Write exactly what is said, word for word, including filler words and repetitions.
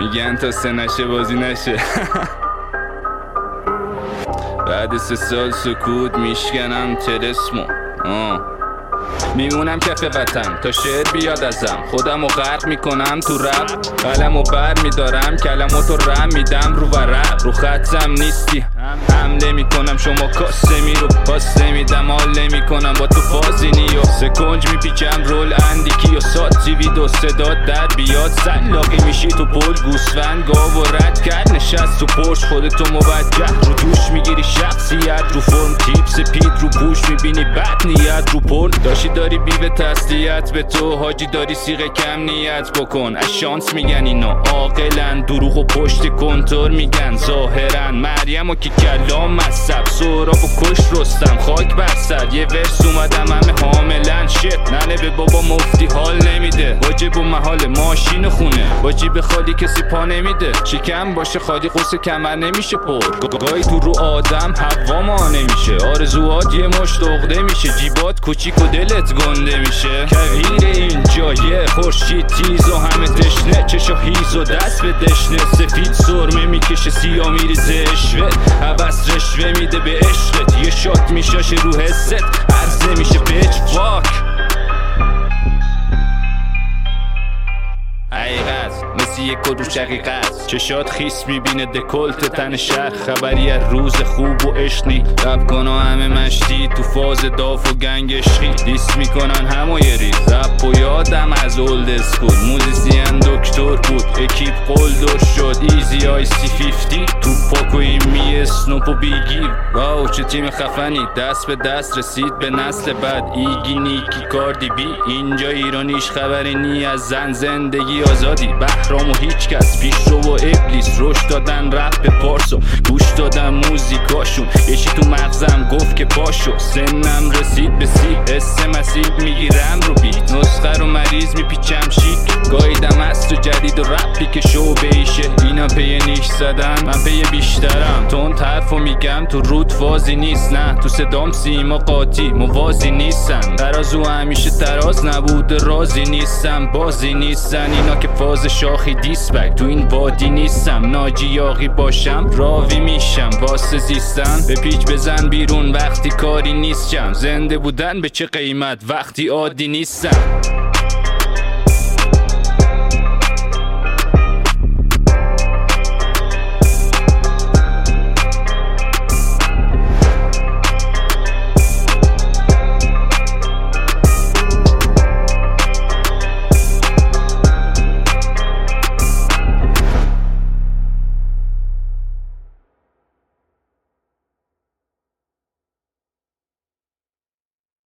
میگن تا سه نشه بازی نشه. بعد سه سال سکوت میشکنم تلسمو آه میمونم کف وطن تا شعر بیاد ازم، خودم رو غرق میکنم تو رپ، قلم و بر میدارم کلماتو رم میدم رو ورق، رو خطم نیستی حمله میکنم شما کاسه می رو پاسه میدم، حال نمیکنم با تو فازینی و سکنج میپیچم رول اندیکی و سات تیوی دو صدا در بیاد سلاقی میشی تو پل گوسفند گاو و رد کرد نشست تو پرش خودتو موجه رو دوش میگیری شخصیت رو فرم تیپ سپید رو پوش میبینی بد نیت رو پل داشی داری بیوه تسلیت به تو حاجی داری سیغه کم نیت بکن از شانس میگن اینا عاقلن دروغ و پشت کنتور میگن ظاهرن مریم و که کلام مصب سهراب و کش رستم خاک بر سر یه ورس اومدم همه حاملن شت ننه به بابا مفتی حال نمیده واجب و محال ماشین و خونه واجی به خالی کسی پا نمیده شکم باشه خالی قصه کمر نمیشه پر گاهی تو رو آدم هوا ما نمیشه آرزوات یه مشت عقده میشه جیبات کوچیک و دلت گنده میشه کویر اینجا یه خورشید تیز و همه تشنه چشا هیز و دست به دشنه سفید سرمه میکشه سیاه میریزه اشوه عبست رشوه میده به عشقت یه شات میشاشه رو حست عرضه میشه پیچ فاک حقیقت مثل یک کدو شقیقت چشات خیس میبینه دکلت تن شهر خبری از روز خوب و عشقی رب کنا همه مشتی تو فاز داف و گنگ عشقی دیس میکنن همو یه ریز رب و یادم از اولد اسکول موزیسین دکتر بود اکیپ قلدر شد ایزی آی سی فیفتی تو پاکو این می اسنوپ و بیگیر واو چه تیم خفنی دست به دست رسید به نسل بعد ایگی نیکی کاردی بی اینجا ایرانیش خبری نی از زن زندگی آزادی بهرام و هیچ کس پیش رو و ابلیس روش دادن رپ به پارسو گوش دادن موزیکاشون یشی تو مغزم گفت که پاشو سنم رسید به سی حس مسیب میگیرم رو بیت نسخه رو مریض میپیچم شیک گایدم از تو جدید و رپی که شو بیشه اینا پی نیش زدن من پی بیشترم تون طرفو میگم تو رود فازی نیست نه تو صدام سیما قاطی موازی نیستن ترازو همیشه تراز نبود رازی نیستم بازی نیستن اینا که فاز شاخی دیسبک تو این وادی نیستم ناجی یاقی باشم راوی میشم واسه زیستن به پیچ بزن بیرون وقتی کاری نیستم زنده بودن به چه قیمت وقتی عادی نیستم